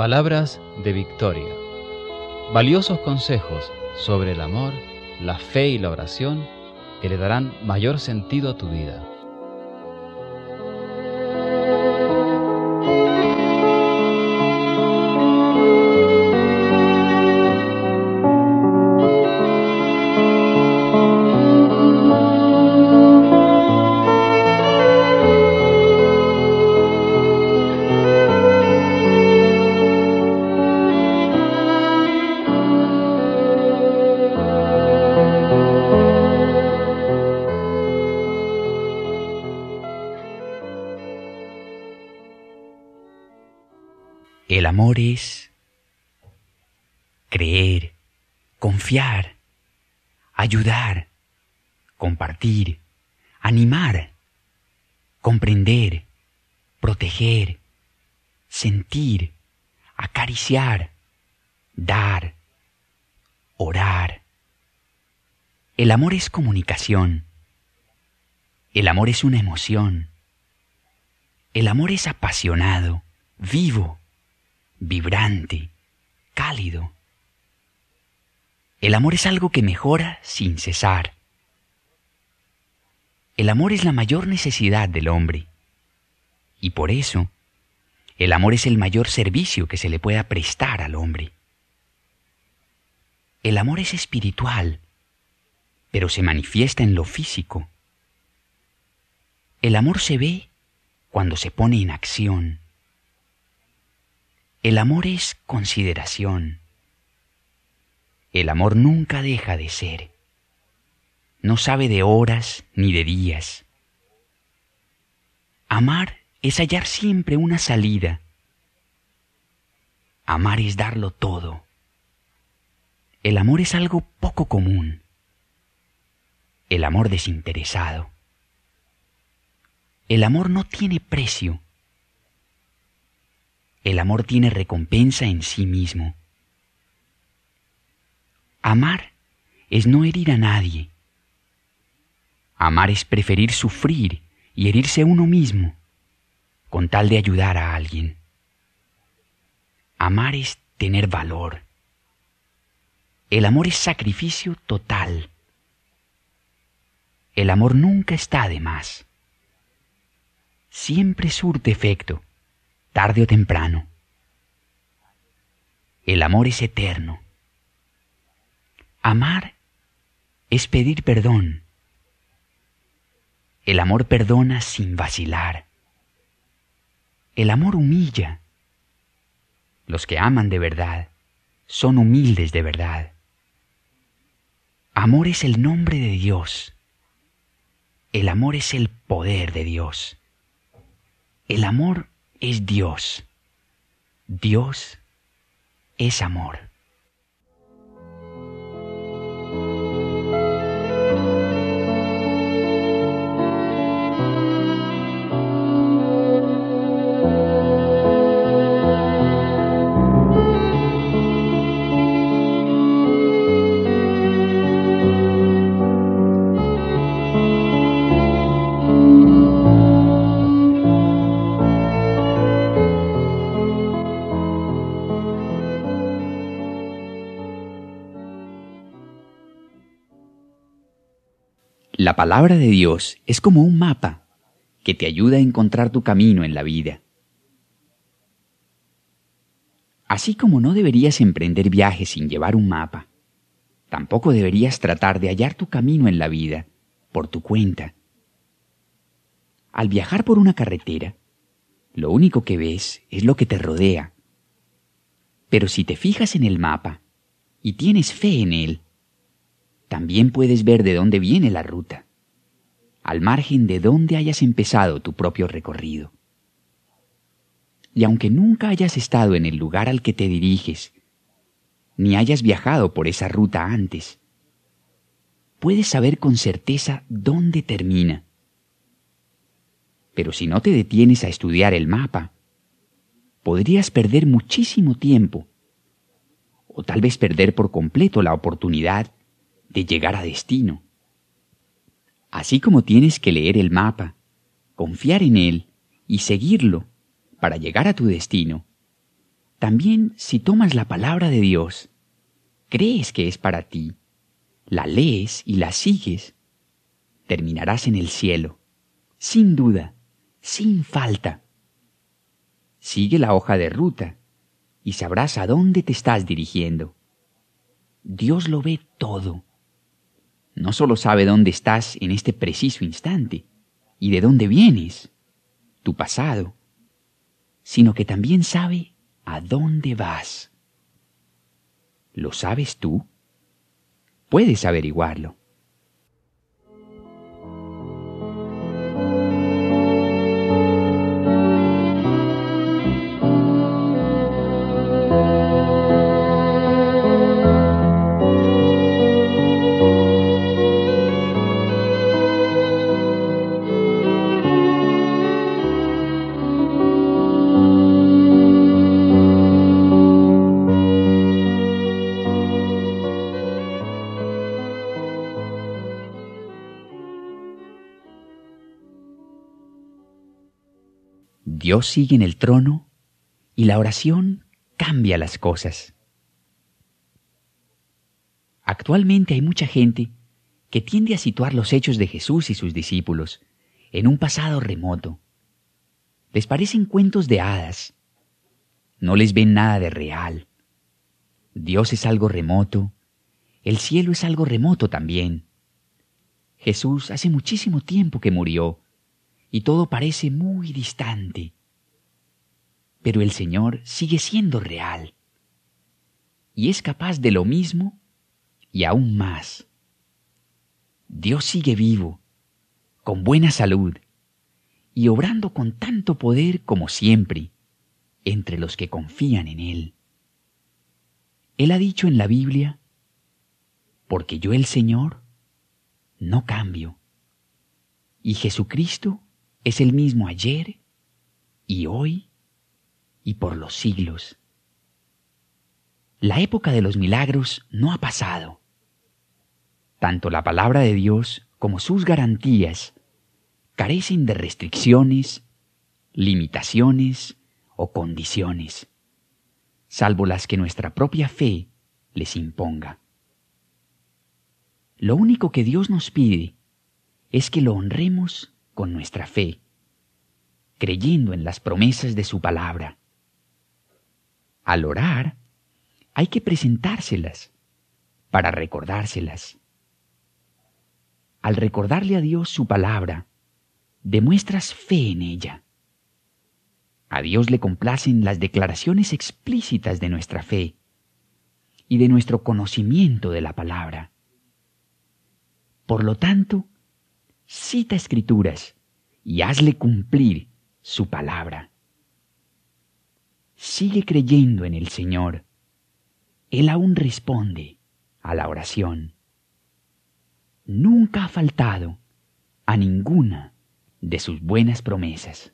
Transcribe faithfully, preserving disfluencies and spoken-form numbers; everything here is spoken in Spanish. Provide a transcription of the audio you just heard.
Palabras de Victoria. Valiosos consejos sobre el amor, la fe y la oración que le darán mayor sentido a tu vida. El amor es creer, confiar, ayudar, compartir, animar, comprender, proteger, sentir, acariciar, dar, orar. El amor es comunicación. El amor es una emoción. El amor es apasionado, vivo, vibrante, cálido. El amor es algo que mejora sin cesar. El amor es la mayor necesidad del hombre. Y por eso, el amor es el mayor servicio que se le pueda prestar al hombre. El amor es espiritual, pero se manifiesta en lo físico. El amor se ve cuando se pone en acción. El amor es consideración. El amor nunca deja de ser. No sabe de horas ni de días. Amar es hallar siempre una salida. Amar es darlo todo. El amor es algo poco común. El amor desinteresado. El amor no tiene precio. El amor tiene recompensa en sí mismo. Amar es no herir a nadie. Amar es preferir sufrir y herirse a uno mismo con tal de ayudar a alguien. Amar es tener valor. El amor es sacrificio total. El amor nunca está de más. Siempre surte efecto, tarde o temprano. El amor es eterno. Amar es pedir perdón. El amor perdona sin vacilar. El amor humilla. Los que aman de verdad son humildes de verdad. Amor es el nombre de Dios. El amor es el poder de Dios. El amor es Dios. Dios es amor. La palabra de Dios es como un mapa que te ayuda a encontrar tu camino en la vida. Así como no deberías emprender viajes sin llevar un mapa, tampoco deberías tratar de hallar tu camino en la vida por tu cuenta. Al viajar por una carretera, lo único que ves es lo que te rodea. Pero si te fijas en el mapa y tienes fe en él, también puedes ver de dónde viene la ruta, al margen de dónde hayas empezado tu propio recorrido. Y aunque nunca hayas estado en el lugar al que te diriges, ni hayas viajado por esa ruta antes, puedes saber con certeza dónde termina. Pero si no te detienes a estudiar el mapa, podrías perder muchísimo tiempo, o tal vez perder por completo la oportunidad de llegar a destino. Así como tienes que leer el mapa, confiar en él y seguirlo para llegar a tu destino, También si tomas la palabra de Dios, crees que es para ti, la lees y la sigues, terminarás en el cielo, sin duda, sin falta. Sigue la hoja de ruta y sabrás a dónde te estás dirigiendo. Dios lo ve todo. No solo sabe dónde estás en este preciso instante y de dónde vienes, tu pasado, sino que también sabe a dónde vas. ¿Lo sabes tú? Puedes averiguarlo. Dios sigue en el trono y la oración cambia las cosas. Actualmente hay mucha gente que tiende a situar los hechos de Jesús y sus discípulos en un pasado remoto. Les parecen cuentos de hadas. No les ven nada de real. Dios es algo remoto. El cielo es algo remoto también. Jesús hace muchísimo tiempo que murió y todo parece muy distante. Pero el Señor sigue siendo real y es capaz de lo mismo y aún más. Dios sigue vivo, con buena salud y obrando con tanto poder como siempre entre los que confían en Él. Él ha dicho en la Biblia: porque yo, el Señor, no cambio, y Jesucristo es el mismo ayer y hoy y por los siglos. La época de los milagros no ha pasado. Tanto la palabra de Dios como sus garantías carecen de restricciones, limitaciones o condiciones, salvo las que nuestra propia fe les imponga. Lo único que Dios nos pide es que lo honremos con nuestra fe, creyendo en las promesas de su palabra. Al orar, hay que presentárselas para recordárselas. Al recordarle a Dios su palabra, demuestras fe en ella. A Dios le complacen las declaraciones explícitas de nuestra fe y de nuestro conocimiento de la palabra. Por lo tanto, cita Escrituras y hazle cumplir su palabra. Sigue creyendo en el Señor. Él aún responde a la oración. Nunca ha faltado a ninguna de sus buenas promesas.